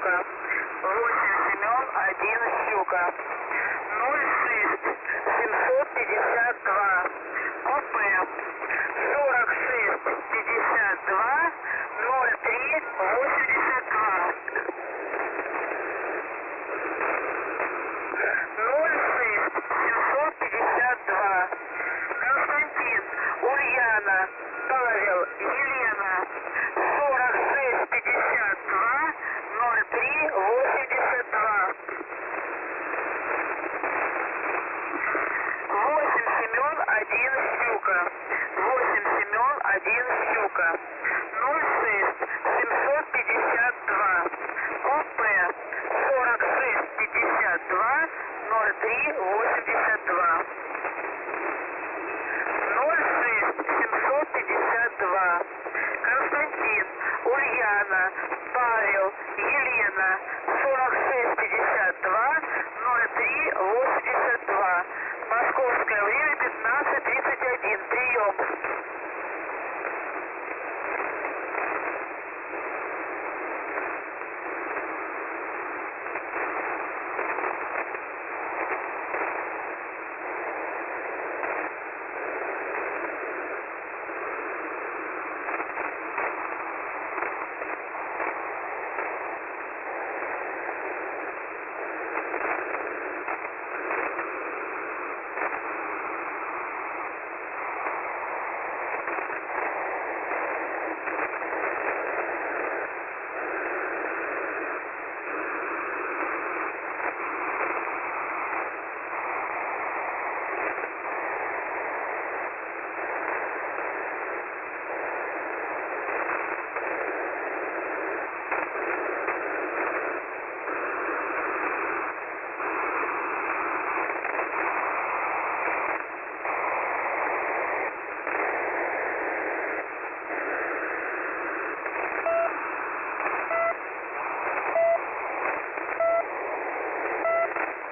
щука. 8 Семен, 1 щука. 06 752 ОП 46 52 03 82 06 752 Константин, Ульяна, Павел, Елена 46 52 03 82 8 Семен, 1 щука. 8 Семен, 1 щука. 06 752 ОП 46 52 03 82 06 752 Константин, Ульяна, Павел, Елена